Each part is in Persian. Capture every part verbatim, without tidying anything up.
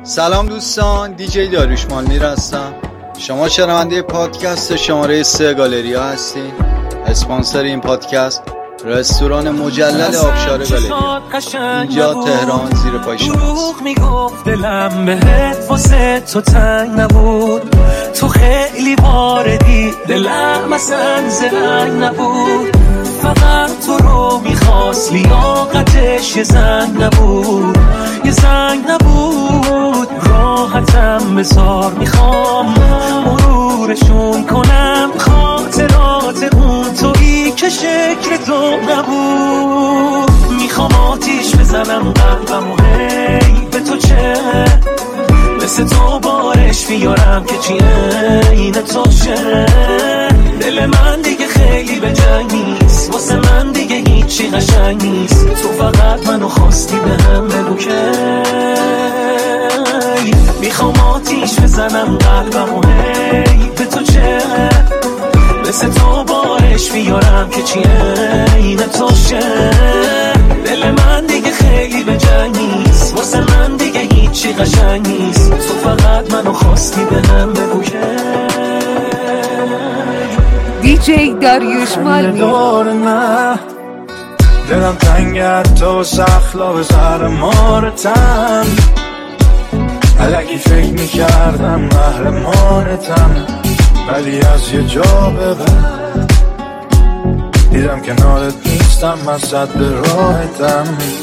سلام دوستان، دیجی داریوش مالمیر هستم. شما شنونده پادکست شماره سه گالریا هستین. اسپانسر این پادکست رستوران مجلل آبشار گالریا، اینجا تهران، زیر پای شماست. میگفت دلم بهت واسه تو تنگ نبود، تو خیلی واردی دلم اصلا زنگ نبود، فقط تو رو میخواست لیاقتش یه زنگ نبود، یه زنگ نبود. راحتم بذار میخوام مرورشون کنم، خاطرات اون تویی که شکل تو نبود. میخوام آتیش بزنم قلبم و هی به تو چه، مثل تو بارش میارم که چی این تو شه. دل من دیگه خیلی به جنگ نیست، واسه من دیگه هیچی قشنگ نیست. تو فقط منو خواستی به هم بگو که میخوام آتیش بزنم قلبم و هی به تو چه، مثل تو بارش میارم که چی این تو شه. دل من دیگه خیلی به جنگ نیست، واسه من دیگه هیچی قشنگ نیست. تو فقط منو خواستی به هم بگو که دیجی داریوش مالمیر. دلم تنگت تو سخلا به زهر مارتم، الکی فکر میکردم محرمانتم، ولی از یه جا به بعد دیدم کنارت نیستم، من صد به راحتم.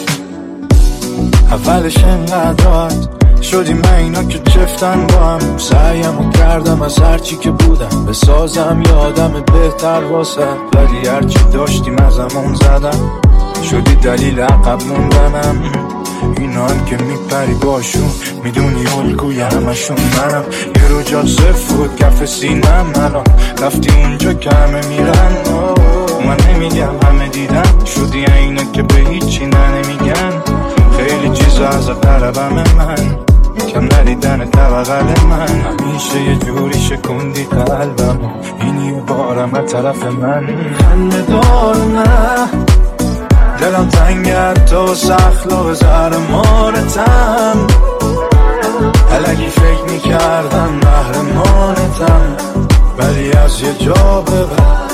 اولش انقدرات شدی من اینا که چفتن با هم، سعیمو کردم از هرچی که بودم بسازم یادم بهتر واسه، ولی هرچی داشتیم از همون زدم، شدی دلیل عقب موندنم. اینا هم که میپری باشون میدونی الگوی همشون منم، یه رو جا صفر بود کف سینم، الان رفتی اونجا که همه میرن. من نمیگم همه دیدن، شدی اینا که به هیچی نه نمیگن. خیلی چیزا از قلبم من کم ندیدن طبقل من، همیشه یه جوری شکندی قلبم، اینی بارم از طرف من. خنده دار نه دلم تنگت تو سخلا به زهر مارتم، الکی فکر میکردم محرمانتم، ولی از یه جا به بعد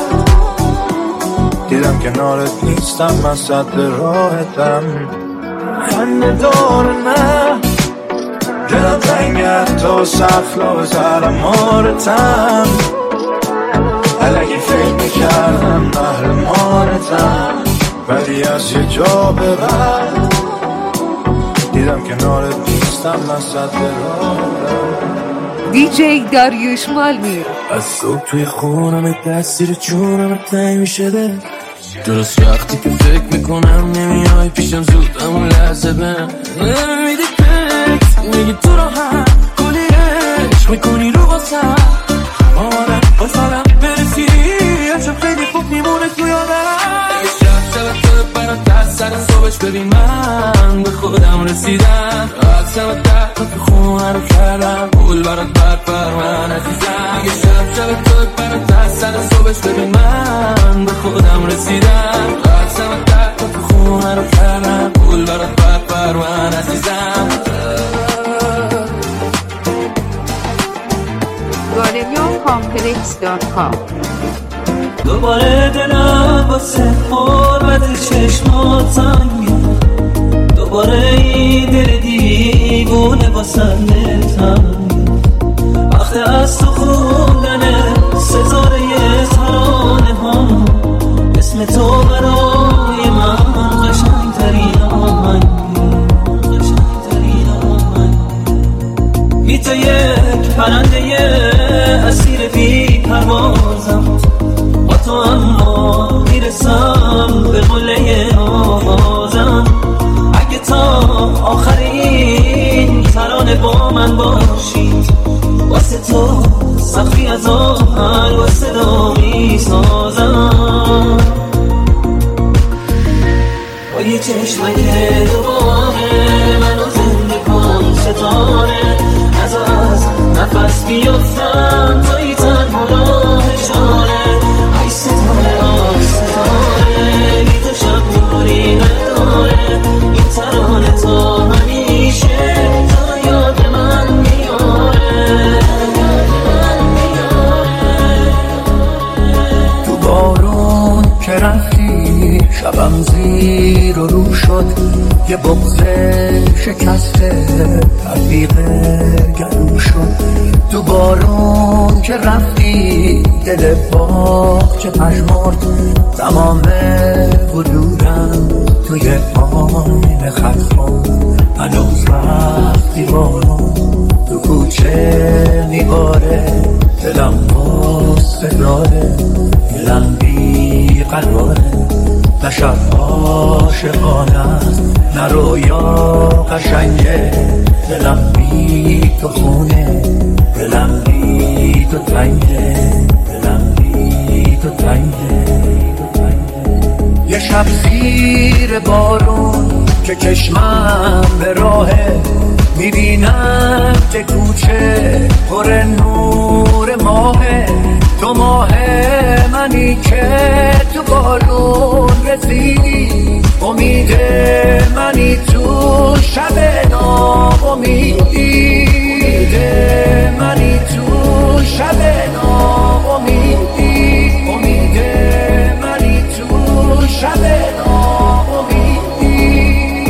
دیدم کنارت نیستم، من صد راحتم. خنده دار نه دلم تنگت تو سخلا به زهر مارتم، الکی فکر میکردم محرمانتم، ولی از یه جا به بعد دیدم کنارت نیستم، من صد راحتم. دیجی داریوش مالمیر. از صبح توی خونم دستیر چونم تنگ میشه دل، درست وقتی که فکر میکنم نمیای پیشم زود همون لحظه بهم نمیدی پت، میگی تو راحت کلی عشق میکنی رو واسه آره بسالم برسی، چون خیلی خوب میمونه تو یادم. شب شب تو برات دست سر صبحش ببین من به خودم رسیدم، از سمت ده تا که خونه رو کردم پول برات برپر من عزیزم. شب شب تو برات دست سر صبحش ببین من به خودم رسیدم، از سمت ده تا که خونه رو کردم پول برات برپر من عزیزم. گالریا کامپلکس دات کام. دوباره دلم واسه حرمت چشمات تنگه، دوباره این دل دیوونه واسه تنگه، وقت از تو خوندن ستاره ترانه ها، اسم تو برای من قشنگ ترین آهنگه، قشنگ ترین آهنگه. بی تو یک پرنده اسیر بی پروازم، با تو اما میرسم به قله آوازم. اگه تا آخرین ترانه با من باشی، واسه تو سخفی از آهنگ و صدا میسازم. با یه چشمک دوباره منو زنده کن ستاره، از از نفس بیفتم توی تنها راه اشاره. ای ستاره آه ستاره بی تو شب نوری نداره، این ترانه تا همیشه تا یاد من شکسته رفیق گلو شد تو بارون که رفتی دل باغچه پژمرد تمام وجودم توی آینه خط خورد هنوز وقتی بارون تو کوچه میباره دلم غصه داره دلم بی قراره نه شب عاشقانه است نه رویا قشنگه دلم بی تو خونه دلم بی تو تنگه دلم بی تو تنگه یه شب زیر بارون که چشمم به راهه میبینم که کوچه پر نور ماهه تو ماه منی که تو بارون رسیدی امید منی تو شب ناامیدی امید منی تو شب ناامیدی امید منی تو شب ناامیدی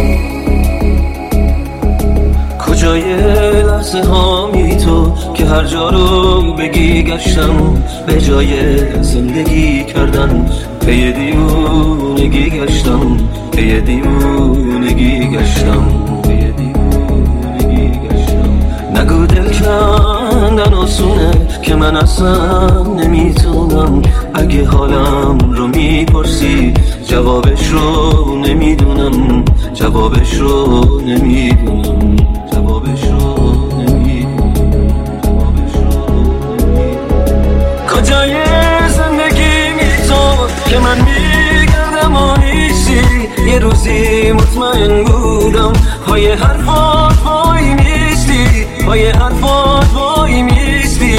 کجای لحظه هامی تو که هر جا رو بگی گشتم به جای زندگی کردن پی دیوونگی گشتم پی دیوونگی گشتم پی دیوونگی گشتم نگو دل کندن آسونه که من اصلا نمیتونم اگه حالم رو میپرسی جوابش رو نمیدونم جوابش رو نمیدونم جوابش رو نمیدونم جوابش رو نمیدونم کجای زندگی می تو که من میگردم و نیستی یه روزی مطمئن بودم پای حرفات وای میستی پای حرفات وای میستی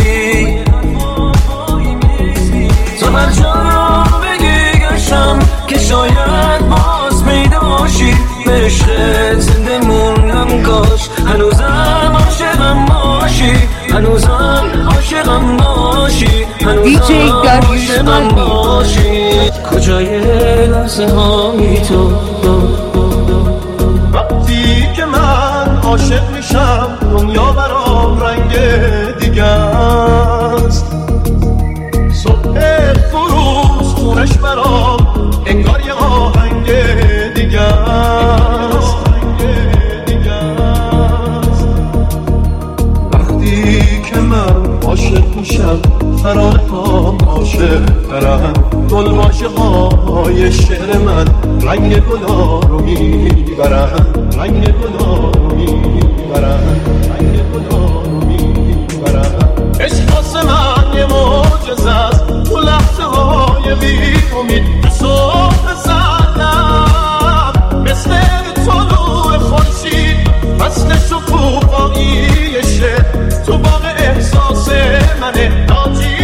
تو هر جا رو بگی گشتم که شاید باز پیدا باشی به عشقت زنده موندم کاش هنوزم عاشقم باشی هنوزم عاشقم باشی هنوزم عاشقم باشی کجای لحظه هامی تو وقتی که من عاشق میشم دنیا برام رنگ دیگه است صبح فروز خونش برام انگار یه آهنگ دیگه است وقتی که من عاشق میشم ترانه ها عاشق ترن گل عاشقای شعر من رنگ گلا رو میبرن رنگ گلا رو میبرن رنگ گلا رو میبرن عشق واسه من یه معجزه است تو لحظه های بی امید صبح زدم مثل طلوع خورشید فصل شکوفاییشه تو باغ احساس منه ناجی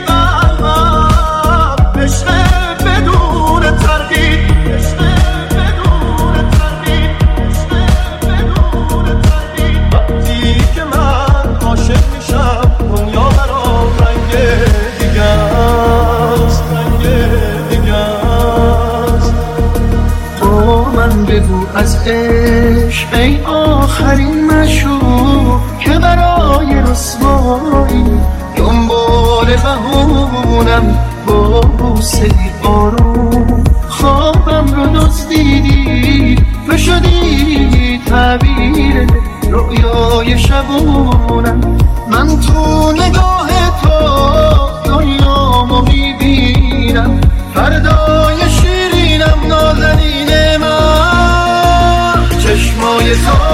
قلبم عشق بدون تردید عشق بدون تردید عشق بدون تردید وقتی که من عاشق میشم دنیا برام رنگ دیگه است رنگ دیگه است با من بگو از عشق ای آخرین مشهور که برای رسوایی دنبال بهونم با بوسه آروم خوابم رو دزدیدی و شدی تعبیر رویای شبونم من تو نگاه تو دنیامو میبینم فردای شیرینم نازنین من چشمای تو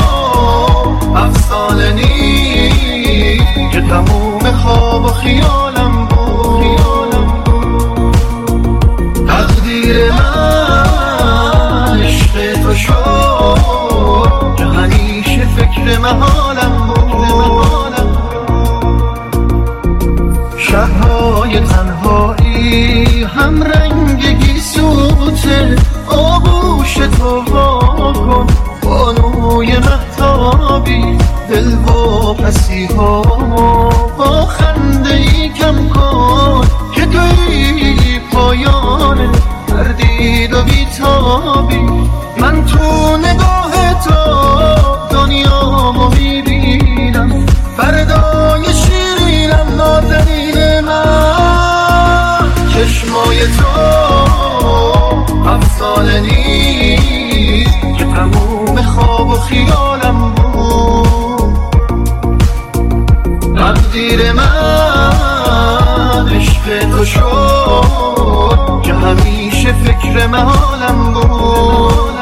افسانه نیست که تموم خواب و خیالم بود خیالم بود تقدیر من عشق تو شد که همیشه فکر محالم بود شهرهای تنهایی هم رنگ گیسوته آغوش تو واکن بانوی مهتابی دل و پسی ها با خنده ای کم کن که توی پایان تردید و بیتابی من تو نگاه تو افسانه نیست که تموم خواب و خیالم بود. تقدیر من عشق تو شد که همیشه فکر محالم بود.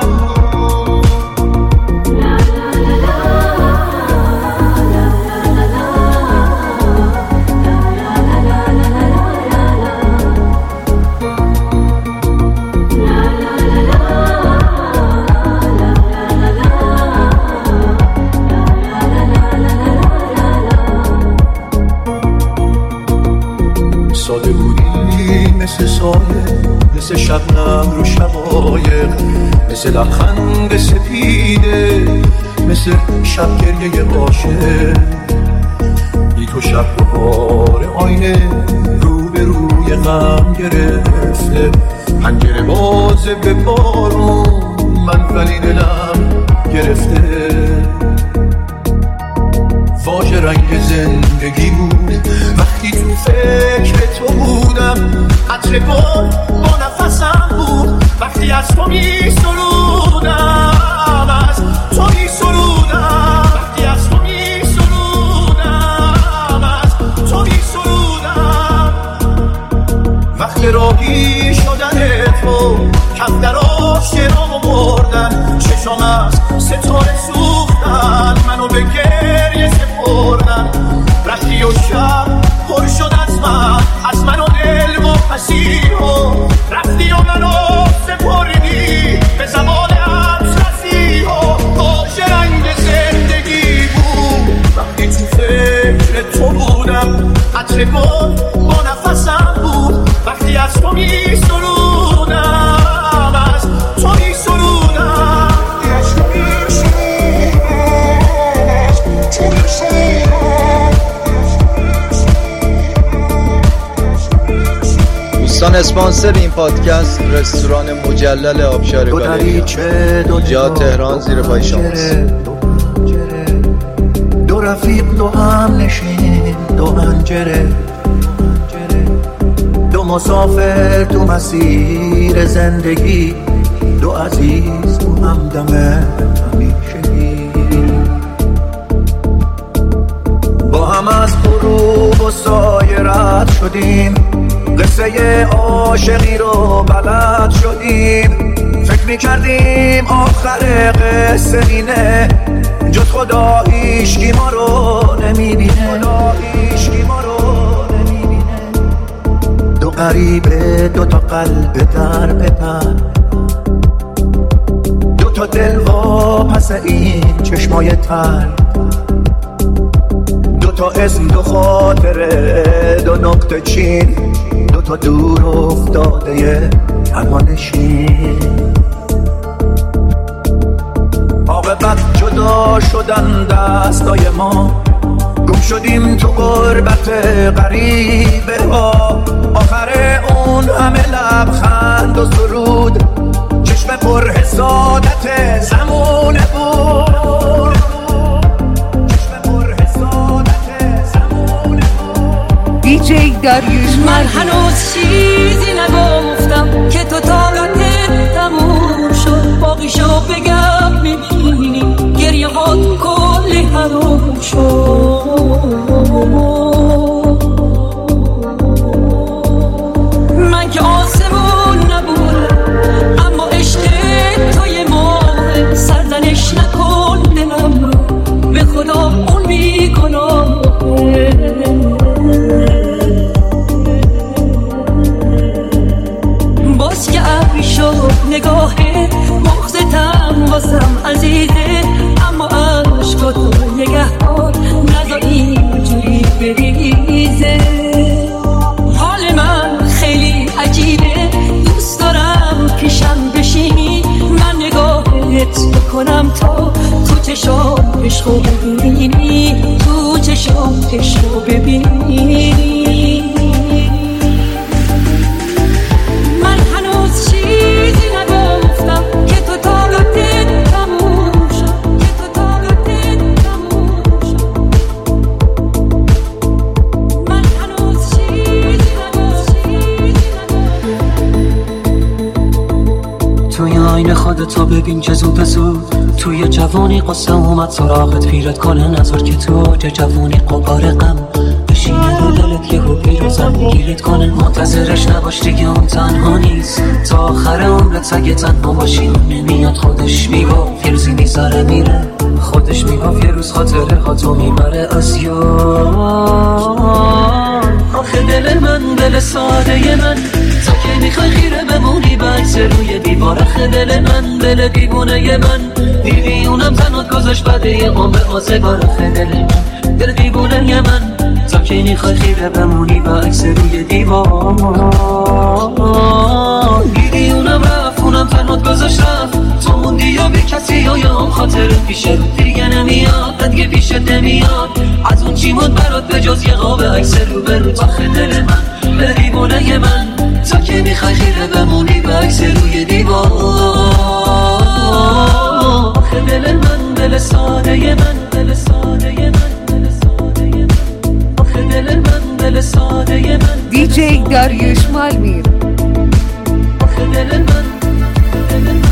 ساده بودی مثل سایه، مثل شبنم رو شقایق، مثل لبخند سپیده، مثل شب گریه باشه. بی تو شب بهار آینه رو به روی غم گرفته، پنجره بازه به بارون من ولی دلم گرفته. واژه رنگ زندگی بود وقتی تو فکر تو بودم، عطر گل با نفسم بود وقتی از تو می سرودم، از تو می سرودم، وقتی از تو می سرودم، از تو می سرودم. وقت راهی شدن تو کم در آشنامو بردن، چشم از ستاره سوختن، منو به گریه سپردن. رفتی و شب پر شد از من، از من و دل و پسیر و رفتی و منو سپردی به زمان همسرسی و باشه رنگ زندگی بود وقتی تو فکر تو بودم. عطر گل با نفسم بود وقتی از تو می سرودم، از تو می سرودم، از تو می دوستان اسپانسر این پادکست رستوران مجلل آبشار گالریا، اینجا تهران زیر پای شماست. دو رفیق دو هم نشین دو پنجره، دو مسافر تو مسیر زندگی، دو عزیز تو همدم همیشگی. با هم از غروب و سایه رد شدیم، قصه عاشقی رو بلد شدیم. فکر میکردیم آخر قصه اینه، جز خدا هیچکی ما رو نمیبینه، خدا هیچکی ما رو نمیبینه. دو غریبه دو تا قلب در بپر، دو تا دل و پس این چشمای تر، دو تا اسم دو خاطره دو نقطه چین، دو تا دور افتاده همانشین. عاقبت جدا شدن دستای ما، گم شدیم تو غربت غریبه ها. آخر اون همه لبخند و سرود، چشم پر حسادت زمونه بود، چشم پر حسادت زمونه بود. دیجی داریوش من هنوز چیزی نگفتم که تو طاقتت تموم شد، باقیشو بگم میبینی گریه هات کلی حروم شد. من که آسمون نبودم اما عشق توی ماه، سرزنش نکن دلم رو به خدا اون میکنم. باز که ابری شد نگاه مغزتم واسم عزیزه، اما عشقاتو نگهدار نذار اینجوری بریزه. حال من خیلی عجیبه، دوست دارم پیشم بشینی، من نگاهت بکنم تا تو چشام عشقو ببینی، تو چشام عشقو ببینی. من هنوز چیزی نگفتم که تو طاقتت تموم شد، که تو طاقتت تموم شد. من هنوز چیزی نگفتم. توی خودتو ببین که زود زود توی جوانی قصه اومد سراغت پیرت کنه نظر که تو اوج جوانی قبار غم بشینه رو دلت یه هوبی رو زن گیرت کنه منتظرش نباش دیگه اون تنها نیست تا آخر عمرت اگه تنها باشی نمیاد خودش میگفت یه روزی میذاره میره خودش میگفت یه روز خاطره ها تو میبره از یاد آخه دل من دل ساده من تا که میخوای خیره بمونی بکس روی دیوار آخه دل من دل دیوونه من دیوونم تنات گذاشت بده یه قوم به آزگار آخه دل من دل دیوونه من تا که میخوای خیره بمونی بکس روی دیوار دیوونم رفت اونم تنات گذاشت رفت تو موندی یا بی کسی یا یا هم خاطر پیشه دیگه نمیاد دیگه پیشت نمیاد از اون چی مود برات به جز یه قاب عکس رو به رو آخه دل من دل دیوونه من تا که میخوای خیره بمونی به عکس روی دیوار آخه دل من دل ساده من دل ساده من دل ساده من آخه دل من دل ساده من دیجی داریوش مالمیر آخه دل من دل من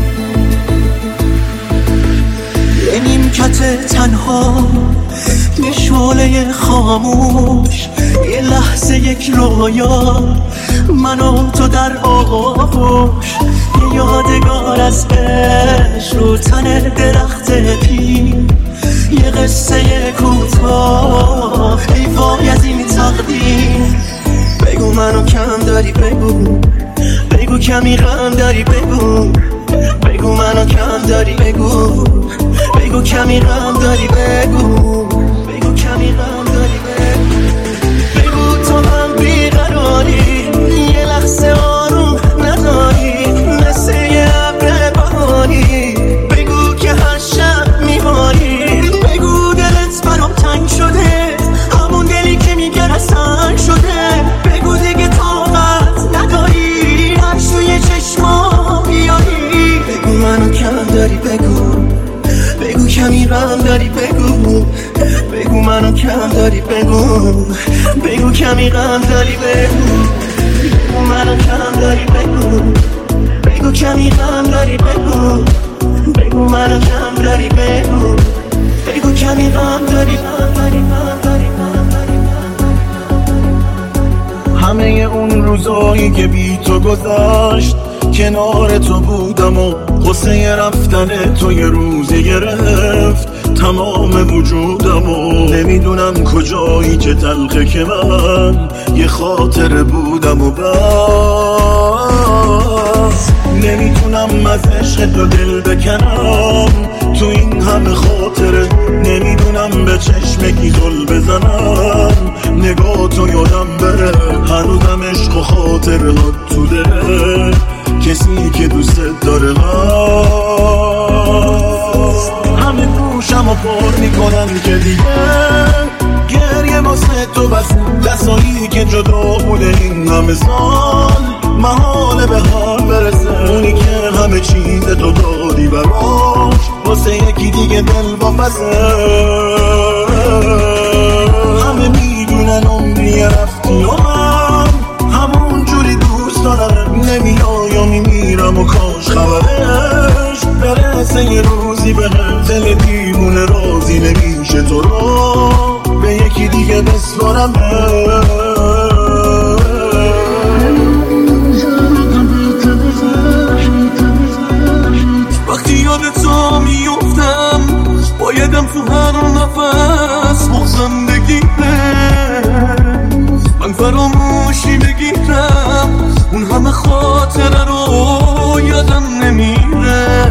یه نیمکت تنها یه شعله خاموش یه لحظه یک رویا من و تو در آغوش یه یادگار از عشق رو تن درخت پیر یه قصه کوتاه ای وای از این تقدیر بگو منو کم داری بگو بگو کمی غم داری بگو بگو منو کم داری بگو بگو کمی غم داری بگو بگو کمی غم داری بگو بگو تو هم بیقراری یه لحظه آروم نداری مثل یه ابر بهاری بگو که هر شب میباری بگو دلت برام تنگ شده همون دلی که میگه رسن شده بگو دیگه طاقت نداری هر شوی چشما بیاری بگو منو کم داری بگو بگو کمی غم داری بگو بگو منو کم داری بگو بگو کمی غم داری بگو بگو منو کم داری بگو بگو کمی غم داری بگو بگو منو کم داری بگو بگو کمی غم داری غم داری غم داری غم داری همه اون روزایی که بی تو گذشت کنار تو بودم و قصه رفتن تو یه روزی گرفت تمام وجودم و نمیدونم کجایی که تلخه که من یه خاطره بودم و بس نمیتونم از عشق تو دل بکنم تو این همه خاطره نمیدونم به چشمکی زل بزنم نگاه تو یادم بره هنوزم عشق و خاطره ها تو دل کسی که دوست داره هست همه گوشم و پر میکنن که دیگه گریه واسه تو بس دستایی که جدا بوده این همه سال محاله به هم برسه اونی که همه چیز تو دادی براش واسه یکی دیگه دل با پسه همه میدونن عمری رفتی و من همون جوری دوست دارم نمیای یا میمیرم و کاش خبرش برسه یه روزی به دل دیوونه رازی نمیشه تو رو به یکی دیگه بسپارم وقتی یاد تو میفتم بایدم تو هر نفس بغزم بگیره من فراموشی بگیرم اون همه خاطره رو یادم نمیره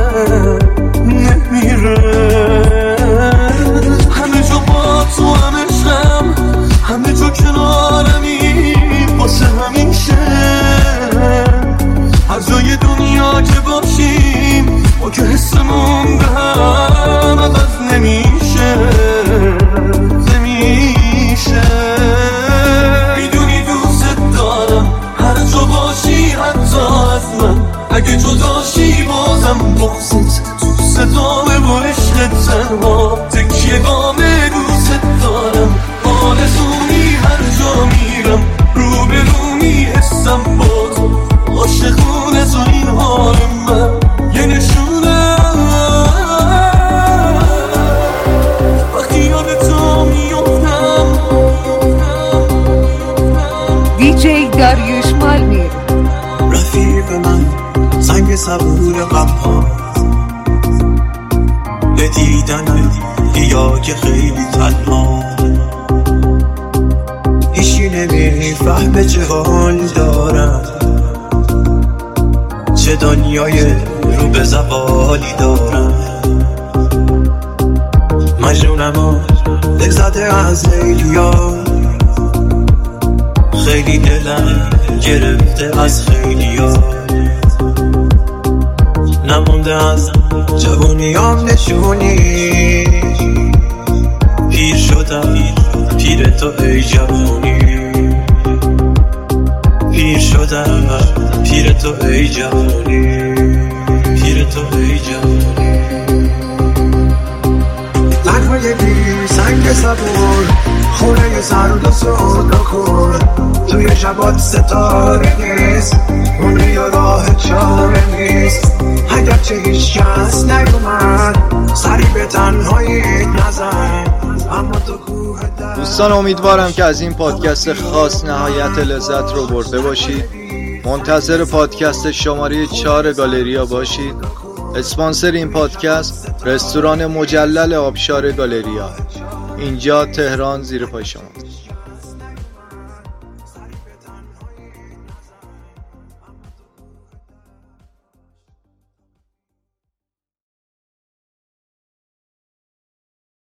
نمیره همه جا با تو همشم همه جا کنارمی واسه همیشه هر جای دنیا که باشیم با که حسمون به هم عوض نمیشه نمیشه دنیا که خیلی تنها، هیچی نمیفهمه چه حال دارم، چه دنیای رو به زوالی دارم. مجنونم و دل زده از لیلیا، خیلی دلم گرفته از خیلیا، نمونده از جوونیام نشونی، پیر شدم پیر تو ای جوونی، پیر شدم پیر تو ای جوونی، پیر تو ای جوونی. تنهای بی سنگ صبور، خونه سرد و سودا کن، توی شبات ستاره نیست، اونه یا راه چاره نیست. اگر چه هیچ کس نیومد سری به تنهایی نزن، اما تو کوه در. دوستان امیدوارم که از این پادکست خاص نهایت لذت رو برده باشید. منتظر پادکست شماره چهار گالریا باشید. اسپانسر این پادکست رستوران مجلل آبشار گالریا، اینجا تهران، زیر پای شما.